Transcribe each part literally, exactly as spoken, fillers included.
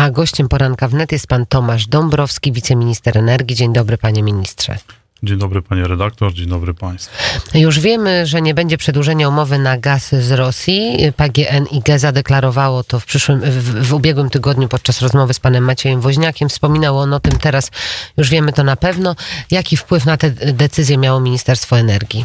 a gościem poranka wnet jest pan Tomasz Dąbrowski, wiceminister energii. Dzień dobry, panie ministrze. Dzień dobry, panie redaktor, dzień dobry państwu. Już wiemy, że nie będzie przedłużenia umowy na gaz z Rosji. P G N I G zadeklarowało to w przyszłym, w, w ubiegłym tygodniu podczas rozmowy z panem Maciejem Woźniakiem. Wspominał on o tym teraz, już wiemy to na pewno. Jaki wpływ na tę decyzję miało Ministerstwo Energii?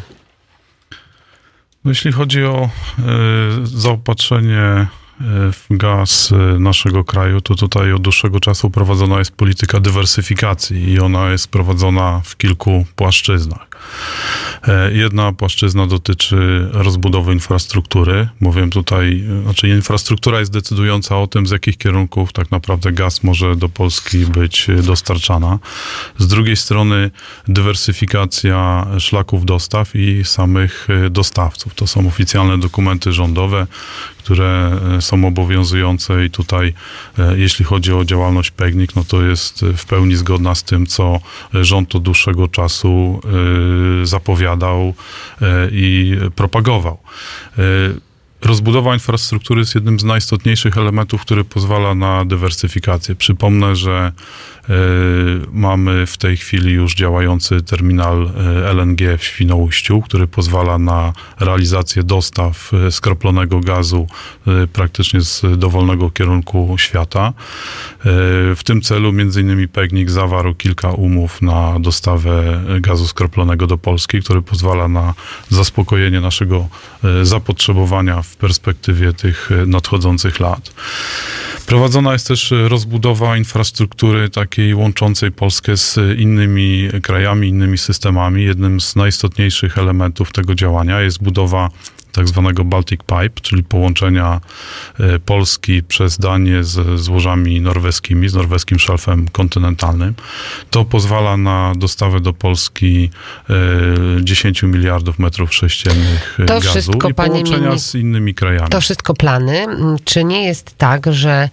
No, jeśli chodzi o y, zaopatrzenie w gaz naszego kraju, to tutaj od dłuższego czasu prowadzona jest polityka dywersyfikacji i ona jest prowadzona w kilku płaszczyznach. Jedna płaszczyzna dotyczy rozbudowy infrastruktury, bowiem tutaj, znaczy infrastruktura jest decydująca o tym, z jakich kierunków tak naprawdę gaz może do Polski być dostarczana. Z drugiej strony dywersyfikacja szlaków dostaw i samych dostawców. To są oficjalne dokumenty rządowe, które są obowiązujące i tutaj, jeśli chodzi o działalność P G N I G, no to jest w pełni zgodna z tym, co rząd od dłuższego czasu zapowiadał i propagował. Rozbudowa infrastruktury jest jednym z najistotniejszych elementów, który pozwala na dywersyfikację. Przypomnę, że y, mamy w tej chwili już działający terminal L N G w Świnoujściu, który pozwala na realizację dostaw skroplonego gazu y, praktycznie z dowolnego kierunku świata. Y, w tym celu między innymi P G N I G zawarł kilka umów na dostawę gazu skroplonego do Polski, który pozwala na zaspokojenie naszego y, zapotrzebowania w perspektywie tych nadchodzących lat. Prowadzona jest też rozbudowa infrastruktury takiej łączącej Polskę z innymi krajami, innymi systemami. Jednym z najistotniejszych elementów tego działania jest budowa tak zwanego Baltic Pipe, czyli połączenia Polski przez Danię z złożami norweskimi, z norweskim szelfem kontynentalnym. To pozwala na dostawę do Polski dziesięć miliardów metrów sześciennych to gazu wszystko, i panie połączenia mini... z innymi krajami. To wszystko plany. Czy nie jest tak, że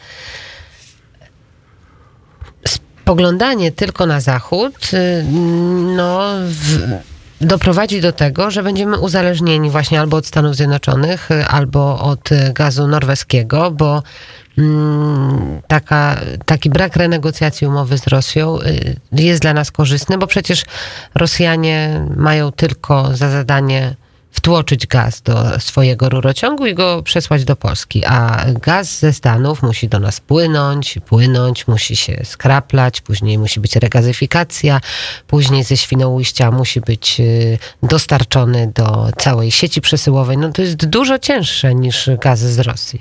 spoglądanie tylko na zachód, no... W... doprowadzi do tego, że będziemy uzależnieni właśnie albo od Stanów Zjednoczonych, albo od gazu norweskiego, bo mm, taka, taki brak renegocjacji umowy z Rosją y, jest dla nas korzystny, bo przecież Rosjanie mają tylko za zadanie wtłoczyć gaz do swojego rurociągu i go przesłać do Polski, a gaz ze Stanów musi do nas płynąć, płynąć, musi się skraplać, później musi być regazyfikacja, później ze Świnoujścia musi być dostarczony do całej sieci przesyłowej. No to jest dużo cięższe niż gaz z Rosji.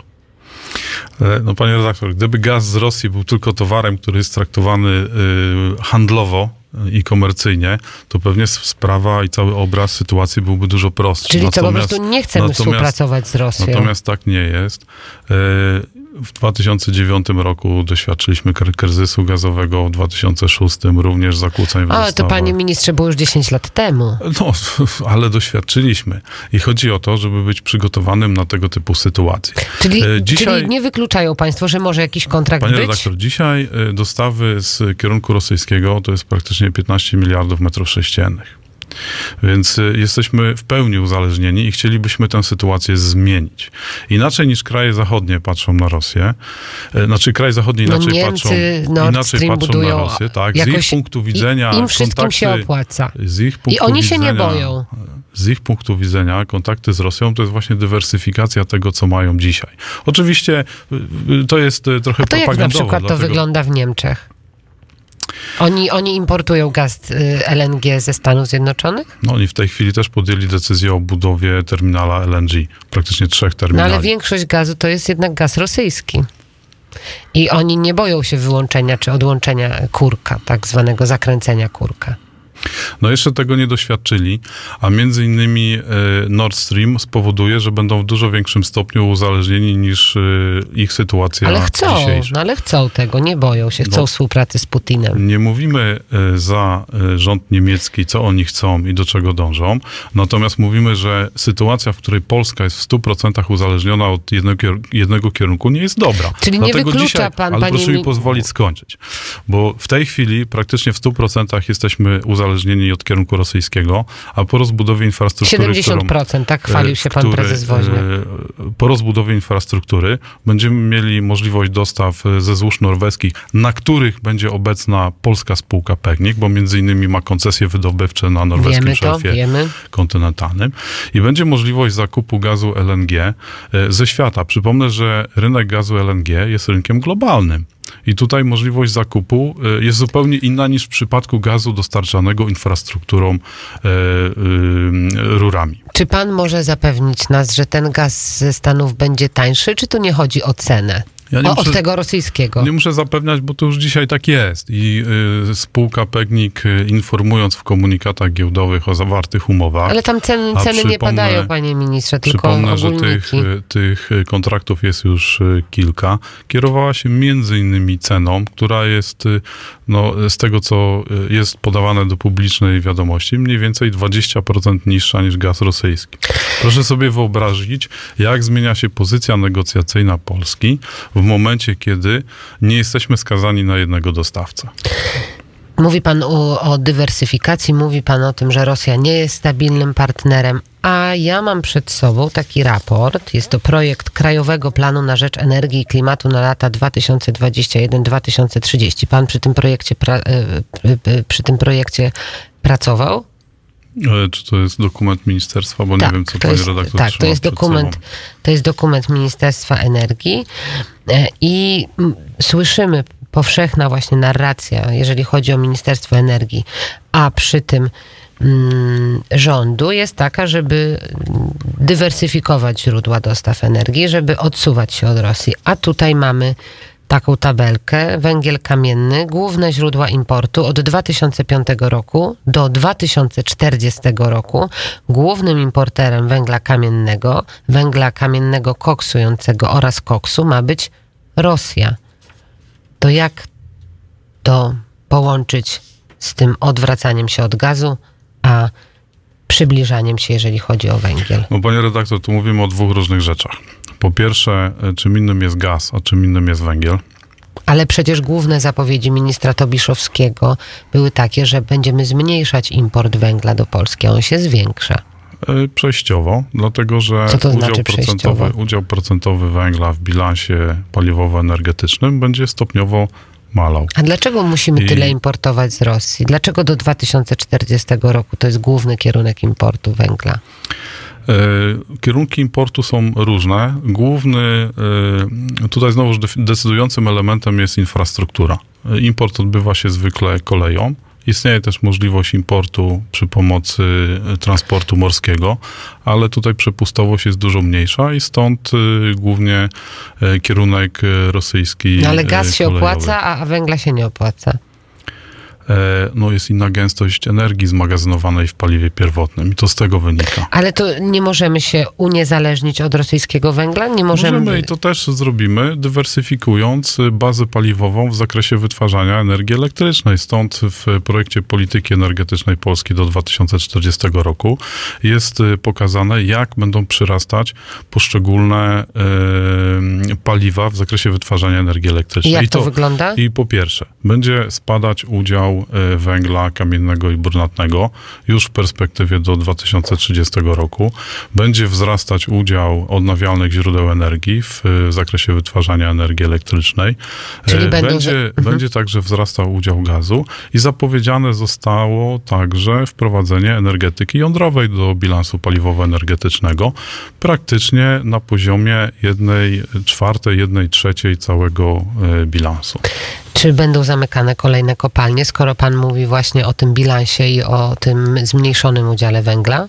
No panie redaktor, gdyby gaz z Rosji był tylko towarem, który jest traktowany y, handlowo i komercyjnie, to pewnie sprawa i cały obraz sytuacji byłby dużo prostszy. Czyli natomiast, co, po prostu nie chcemy współpracować z Rosją? Natomiast tak nie jest. W dwa tysiące dziewiątym roku doświadczyliśmy kryzysu gazowego, w dwa tysiące szóstym również zakłóceń w dostawach. Ale to panie ministrze było już dziesięć lat temu. No, ale doświadczyliśmy. I chodzi o to, żeby być przygotowanym na tego typu sytuacje. Czyli, dzisiaj, czyli nie wykluczają państwo, że może jakiś kontrakt panie być? Panie redaktor, dzisiaj dostawy z kierunku rosyjskiego to jest praktycznie piętnaście miliardów metrów sześciennych. Więc jesteśmy w pełni uzależnieni i chcielibyśmy tę sytuację zmienić. Inaczej niż kraje zachodnie patrzą na Rosję. Znaczy kraje zachodnie inaczej no Niemcy, patrzą, Nord inaczej Stream patrzą budują na Rosję. Tak, z ich punktu widzenia... Im wszystkim kontakty, się opłaca. Z ich punktu I oni widzenia, się nie boją. Z ich punktu widzenia kontakty z Rosją to jest właśnie dywersyfikacja tego, co mają dzisiaj. Oczywiście to jest trochę A to propagandowo. jak na przykład dlatego... to wygląda w Niemczech? Oni, oni importują gaz L N G ze Stanów Zjednoczonych? No oni w tej chwili też podjęli decyzję o budowie terminala L N G. Praktycznie trzech terminali. No ale większość gazu to jest jednak gaz rosyjski. I oni nie boją się wyłączenia czy odłączenia kurka, tak zwanego zakręcenia kurka. No jeszcze tego nie doświadczyli, a między innymi Nord Stream spowoduje, że będą w dużo większym stopniu uzależnieni niż ich sytuacja ale chcą, dzisiejsza. No ale chcą tego, nie boją się, chcą no, współpracy z Putinem. Nie mówimy za rząd niemiecki, co oni chcą i do czego dążą, natomiast mówimy, że sytuacja, w której Polska jest w stu procentach uzależniona od jednego, jednego kierunku, nie jest dobra. Czyli Dlatego nie wyklucza dzisiaj, pan... Ale panie proszę mi... mi pozwolić skończyć, bo w tej chwili praktycznie w stu procentach jesteśmy uzależnieni uzależnieni od kierunku rosyjskiego, a po rozbudowie infrastruktury... siedemdziesiąt procent, którą, tak chwalił się pan który, prezes Woźniak. Po rozbudowie infrastruktury będziemy mieli możliwość dostaw ze złóż norweskich, na których będzie obecna polska spółka Pegnik, bo między innymi ma koncesje wydobywcze na norweskim wiemy to, szelfie wiemy. kontynentalnym. I będzie możliwość zakupu gazu L N G ze świata. Przypomnę, że rynek gazu L N G jest rynkiem globalnym. I tutaj możliwość zakupu jest zupełnie inna niż w przypadku gazu dostarczanego infrastrukturą, e, e, rurami. Czy pan może zapewnić nas, że ten gaz ze Stanów będzie tańszy, czy tu nie chodzi o cenę? Ja nie o, muszę, od tego rosyjskiego. Nie muszę zapewniać, bo to już dzisiaj tak jest. I y, spółka Pegnik, y, informując w komunikatach giełdowych o zawartych umowach... Ale tam ceny, ceny nie padają, panie ministrze, tylko Przypomnę, ogólniki. że tych, tych kontraktów jest już kilka. Kierowała się między innymi ceną, która jest, no, z tego, co jest podawane do publicznej wiadomości, mniej więcej dwadzieścia procent niższa niż gaz rosyjski. Proszę sobie wyobrazić, jak zmienia się pozycja negocjacyjna Polski w momencie, kiedy nie jesteśmy skazani na jednego dostawcę. Mówi pan o, o dywersyfikacji, mówi pan o tym, że Rosja nie jest stabilnym partnerem, a ja mam przed sobą taki raport. Jest to projekt Krajowego Planu na Rzecz Energii i Klimatu na lata dwa tysiące dwudziesty pierwszy do dwa tysiące trzydziestego. Pan przy tym projekcie, pra, przy tym projekcie pracował? Czy to jest dokument ministerstwa? Bo tak, nie wiem, co to pani jest, redaktor Tak, to jest, dokument, to jest dokument Ministerstwa Energii i słyszymy powszechna właśnie narracja, jeżeli chodzi o Ministerstwo Energii, a przy tym mm, rządu jest taka, żeby dywersyfikować źródła dostaw energii, żeby odsuwać się od Rosji. A tutaj mamy taką tabelkę. Węgiel kamienny, główne źródła importu od dwa tysiące piątego roku do dwa tysiące czterdziestego roku. Głównym importerem węgla kamiennego, węgla kamiennego koksującego oraz koksu ma być Rosja. To jak to połączyć z tym odwracaniem się od gazu, a przybliżaniem się, jeżeli chodzi o węgiel? No, panie redaktor, tu mówimy o dwóch różnych rzeczach. Po pierwsze, czym innym jest gaz, a czym innym jest węgiel. Ale przecież główne zapowiedzi ministra Tobiszowskiego były takie, że będziemy zmniejszać import węgla do Polski, a on się zwiększa. Przejściowo, dlatego że Co to udział, znaczy procentowy, udział procentowy węgla w bilansie paliwowo-energetycznym będzie stopniowo malał. A dlaczego musimy I... tyle importować z Rosji? Dlaczego do dwa tysiące czterdziestego roku to jest główny kierunek importu węgla? Kierunki importu są różne. Główny, tutaj znowu decydującym elementem jest infrastruktura. Import odbywa się zwykle koleją. Istnieje też możliwość importu przy pomocy transportu morskiego, ale tutaj przepustowość jest dużo mniejsza i stąd głównie kierunek rosyjski. No ale gaz się kolejowy. opłaca, a węgla się nie opłaca. No jest inna gęstość energii zmagazynowanej w paliwie pierwotnym i to z tego wynika. Ale to nie możemy się uniezależnić od rosyjskiego węgla? Nie możemy... Możemy i to też zrobimy, dywersyfikując bazę paliwową w zakresie wytwarzania energii elektrycznej. Stąd w projekcie polityki energetycznej Polski do dwa tysiące czterdziestego roku jest pokazane, jak będą przyrastać poszczególne e, paliwa w zakresie wytwarzania energii elektrycznej. I jak I to, to wygląda? I po pierwsze, będzie spadać udział węgla kamiennego i brunatnego już w perspektywie do dwa tysiące trzydziestego roku. Będzie wzrastać udział odnawialnych źródeł energii w zakresie wytwarzania energii elektrycznej. Czyli będzie, będzie, będzie także wzrastał udział gazu i zapowiedziane zostało także wprowadzenie energetyki jądrowej do bilansu paliwowo-energetycznego praktycznie na poziomie jednej czwartej, jednej trzeciej całego bilansu. Czy będą zamykane kolejne kopalnie, skoro pan mówi właśnie o tym bilansie i o tym zmniejszonym udziale węgla?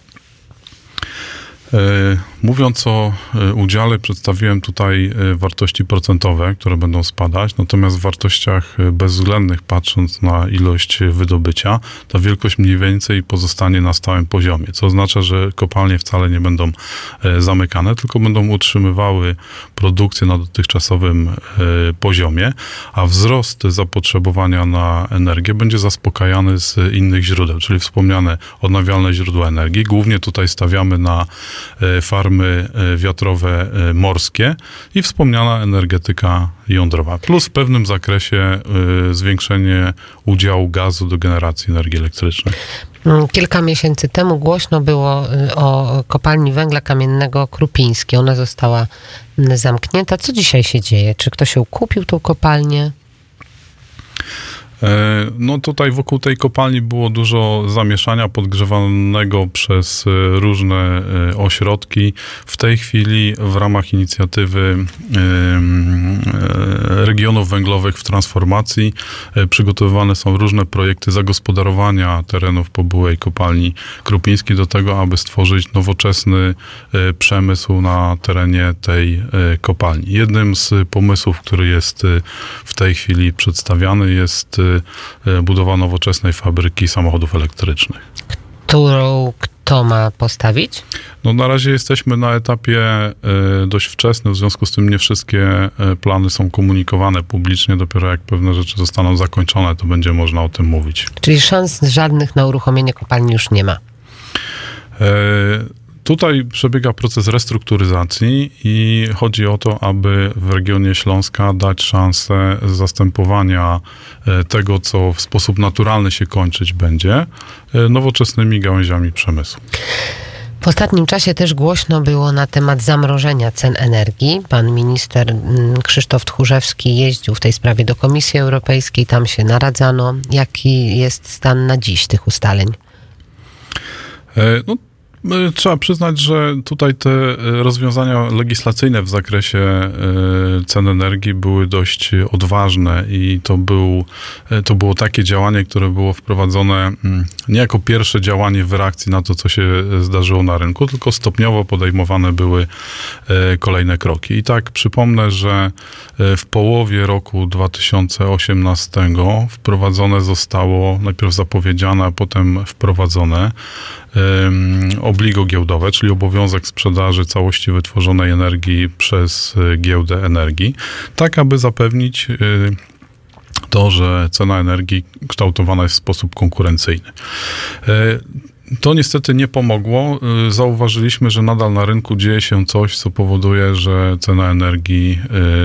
Mówiąc o udziale, przedstawiłem tutaj wartości procentowe, które będą spadać, natomiast w wartościach bezwzględnych, patrząc na ilość wydobycia, ta wielkość mniej więcej pozostanie na stałym poziomie, co oznacza, że kopalnie wcale nie będą zamykane, tylko będą utrzymywały produkcję na dotychczasowym poziomie, a wzrost zapotrzebowania na energię będzie zaspokajany z innych źródeł, czyli wspomniane odnawialne źródła energii. Głównie tutaj stawiamy na farmy farmy wiatrowe morskie i wspomniana energetyka jądrowa. Plus w pewnym zakresie zwiększenie udziału gazu do generacji energii elektrycznej. Kilka miesięcy temu głośno było o kopalni węgla kamiennego Krupiński. Ona została zamknięta. Co dzisiaj się dzieje? Czy ktoś ją kupił, tą kopalnię? No tutaj wokół tej kopalni było dużo zamieszania podgrzewanego przez różne ośrodki. W tej chwili w ramach inicjatywy regionów węglowych w transformacji przygotowywane są różne projekty zagospodarowania terenów po byłej kopalni Krupińskiej do tego, aby stworzyć nowoczesny przemysł na terenie tej kopalni. Jednym z pomysłów, który jest w tej chwili przedstawiany, jest budowa nowoczesnej fabryki samochodów elektrycznych. Którą kto ma postawić? No na razie jesteśmy na etapie dość wczesnym, w związku z tym nie wszystkie plany są komunikowane publicznie. Dopiero jak pewne rzeczy zostaną zakończone, to będzie można o tym mówić. Czyli szans żadnych na uruchomienie kopalni już nie ma? E Tutaj przebiega proces restrukturyzacji i chodzi o to, aby w regionie Śląska dać szansę zastępowania tego, co w sposób naturalny się kończyć będzie, nowoczesnymi gałęziami przemysłu. W ostatnim czasie też głośno było na temat zamrożenia cen energii. Pan minister Krzysztof Tchórzewski jeździł w tej sprawie do Komisji Europejskiej, tam się naradzano. Jaki jest stan na dziś tych ustaleń? No, trzeba przyznać, że tutaj te rozwiązania legislacyjne w zakresie cen energii były dość odważne i to, był, to było takie działanie, które było wprowadzone nie jako pierwsze działanie w reakcji na to, co się zdarzyło na rynku, tylko stopniowo podejmowane były kolejne kroki. I tak przypomnę, że w połowie roku dwa tysiące osiemnastego wprowadzone zostało, najpierw zapowiedziane, a potem wprowadzone obligo giełdowe, czyli obowiązek sprzedaży całości wytworzonej energii przez giełdę energii, tak aby zapewnić to, że cena energii kształtowana jest w sposób konkurencyjny. To niestety nie pomogło. Zauważyliśmy, że nadal na rynku dzieje się coś, co powoduje, że cena energii,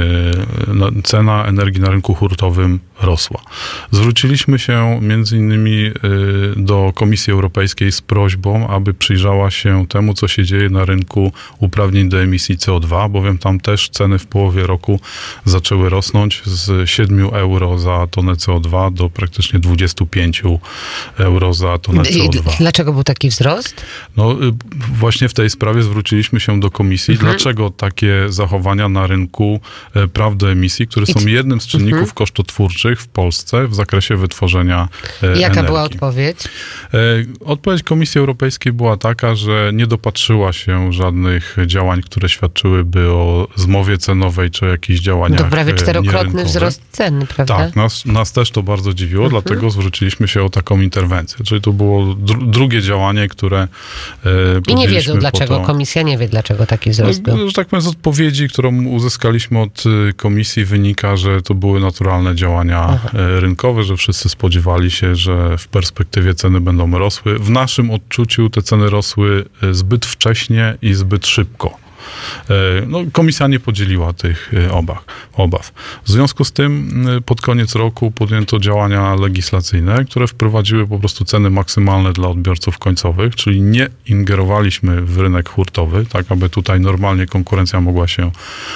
cena energii na rynku hurtowym rosła. Zwróciliśmy się między innymi do Komisji Europejskiej z prośbą, aby przyjrzała się temu, co się dzieje na rynku uprawnień do emisji C O dwa, bowiem tam też ceny w połowie roku zaczęły rosnąć z siedmiu euro za tonę C O dwa do praktycznie dwudziestu pięciu euro za tonę C O dwa. Dlaczego był taki wzrost? No właśnie w tej sprawie zwróciliśmy się do Komisji. Mhm. Dlaczego takie zachowania na rynku praw do emisji, które są jednym z czynników mhm. kosztotwórczych w Polsce w zakresie wytworzenia energii. Jaka była odpowiedź? Odpowiedź Komisji Europejskiej była taka, że nie dopatrzyła się żadnych działań, które świadczyłyby o zmowie cenowej, czy jakichś działaniach To prawie czterokrotny wzrost cen, prawda? Tak, nas, nas też to bardzo dziwiło, mhm. dlatego zwróciliśmy się o taką interwencję. Czyli to było dru- drugie działanie, które I nie wiedzą dlaczego, to, komisja nie wie dlaczego taki wzrost no, był. Że tak powiem, z odpowiedzi, którą uzyskaliśmy od komisji, wynika, że to były naturalne działania Aha. rynkowe, że wszyscy spodziewali się, że w perspektywie ceny będą rosły. W naszym odczuciu te ceny rosły zbyt wcześnie i zbyt szybko. No, komisja nie podzieliła tych obaw, obaw. W związku z tym pod koniec roku podjęto działania legislacyjne, które wprowadziły po prostu ceny maksymalne dla odbiorców końcowych, czyli nie ingerowaliśmy w rynek hurtowy, tak aby tutaj normalnie konkurencja mogła się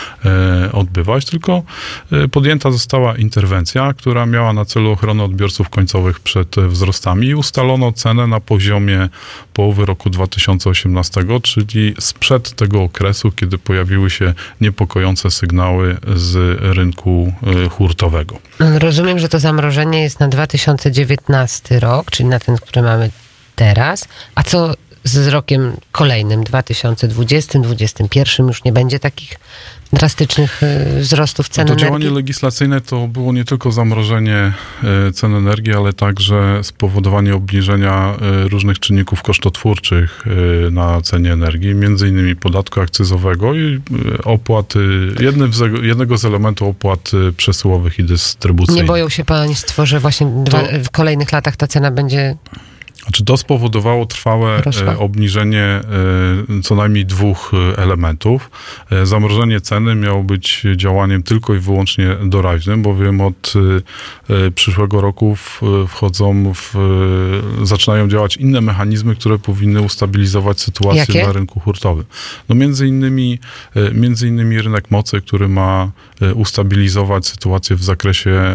e, odbywać, tylko podjęta została interwencja, która miała na celu ochronę odbiorców końcowych przed wzrostami i ustalono cenę na poziomie połowy roku dwa tysiące osiemnastego, czyli sprzed tego okresu, kiedy pojawiły się niepokojące sygnały z rynku hurtowego. Rozumiem, że to zamrożenie jest na dwa tysiące dziewiętnasty rok, czyli na ten, który mamy teraz. A co z rokiem kolejnym, dwa tysiące dwudziestym, dwudziestym pierwszym już nie będzie takich drastycznych wzrostów cen to energii? To działanie legislacyjne to było nie tylko zamrożenie cen energii, ale także spowodowanie obniżenia różnych czynników kosztotwórczych na cenie energii, między innymi podatku akcyzowego i opłat, jednym z, jednego z elementów opłat przesyłowych i dystrybucyjnych. Nie boją się państwo, że właśnie dwa, w kolejnych latach ta cena będzie Znaczy to spowodowało trwałe Proszę. obniżenie e, co najmniej dwóch elementów. E, Zamrożenie ceny miało być działaniem tylko i wyłącznie doraźnym, bowiem od e, przyszłego roku w, wchodzą w, e, zaczynają działać inne mechanizmy, które powinny ustabilizować sytuację Jakie? na rynku hurtowym. No między innymi, e, między innymi rynek mocy, który ma e, ustabilizować sytuację w zakresie e,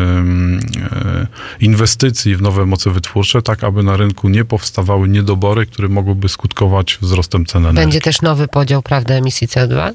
e, inwestycji w nowe moce wytwórcze, tak aby na rynku nie powstawały niedobory, które mogłyby skutkować wzrostem cen energii. Będzie też nowy podział, prawda, emisji C O dwa?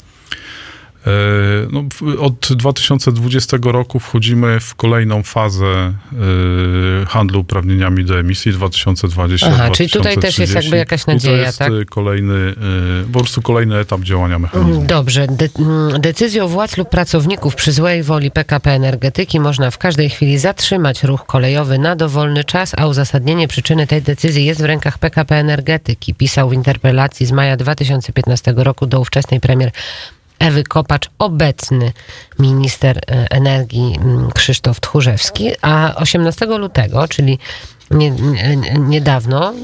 No, od dwa tysiące dwudziestego roku wchodzimy w kolejną fazę handlu uprawnieniami do emisji dwa tysiące dwudziestego. Aha, czyli tutaj też jest jakby jakaś nadzieja, I to jest tak? kolejny, po prostu kolejny etap działania mechanizmu. Dobrze. De- decyzją władz lub pracowników przy złej woli P K P Energetyki można w każdej chwili zatrzymać ruch kolejowy na dowolny czas, a uzasadnienie przyczyny tej decyzji jest w rękach P K P Energetyki, pisał w interpelacji z maja dwa tysiące piętnastego roku do ówczesnej premier Ewy Kopacz, obecny minister energii Krzysztof Tchórzewski, a osiemnastego lutego, czyli nie, nie, niedawno,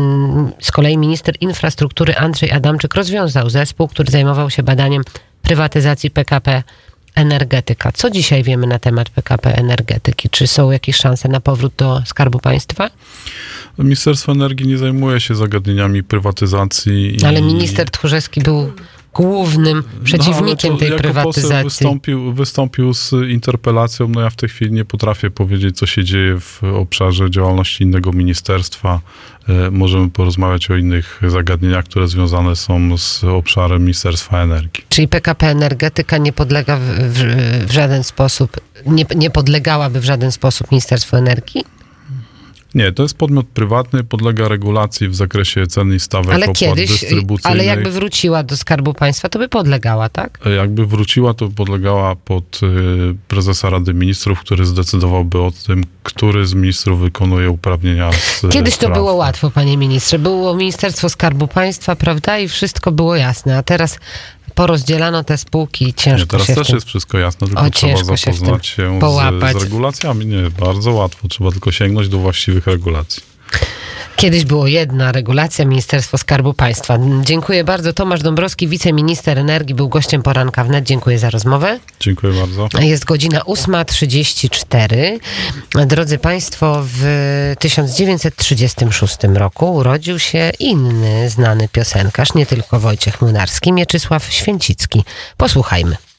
z kolei minister infrastruktury Andrzej Adamczyk rozwiązał zespół, który zajmował się badaniem prywatyzacji P K P Energetyka. Co dzisiaj wiemy na temat P K P Energetyki? Czy są jakieś szanse na powrót do Skarbu Państwa? Ministerstwo Energii nie zajmuje się zagadnieniami prywatyzacji. Ale i... minister Tchórzewski był głównym przeciwnikiem no, tej jako prywatyzacji. Poseł wystąpił, wystąpił z interpelacją. No ja w tej chwili nie potrafię powiedzieć, co się dzieje w obszarze działalności innego ministerstwa. E, możemy porozmawiać o innych zagadnieniach, które związane są z obszarem Ministerstwa Energii. Czyli P K P Energetyka nie podlega w, w, w żaden sposób, nie, nie podlegałaby w żaden sposób Ministerstwu Energii? Nie, to jest podmiot prywatny, podlega regulacji w zakresie cen i stawek Ale opłat kiedyś, dystrybucyjnych. ale jakby wróciła do Skarbu Państwa, to by podlegała, tak? Jakby wróciła, to podlegała pod y, prezesa Rady Ministrów, który zdecydowałby o tym, który z ministrów wykonuje uprawnienia z Kiedyś to praw. było łatwo, panie ministrze. Było Ministerstwo Skarbu Państwa, prawda? I wszystko było jasne. A teraz porozdzielano te spółki i ciężko Nie, teraz się też w tym... jest wszystko jasne, tylko O, trzeba ciężko się w tym zapoznać się, połapać. z, z regulacjami. Nie, bardzo łatwo. Trzeba tylko sięgnąć do właściwych regulacji. Kiedyś było jedna regulacja, Ministerstwo Skarbu Państwa. Dziękuję bardzo. Tomasz Dąbrowski, wiceminister energii, był gościem Poranka Wnet. Dziękuję za rozmowę. Dziękuję bardzo. Jest godzina ósma trzydzieści cztery. Drodzy Państwo, w tysiąc dziewięćset trzydziestym szóstym roku urodził się inny znany piosenkarz, nie tylko Wojciech Młynarski, Mieczysław Święcicki. Posłuchajmy.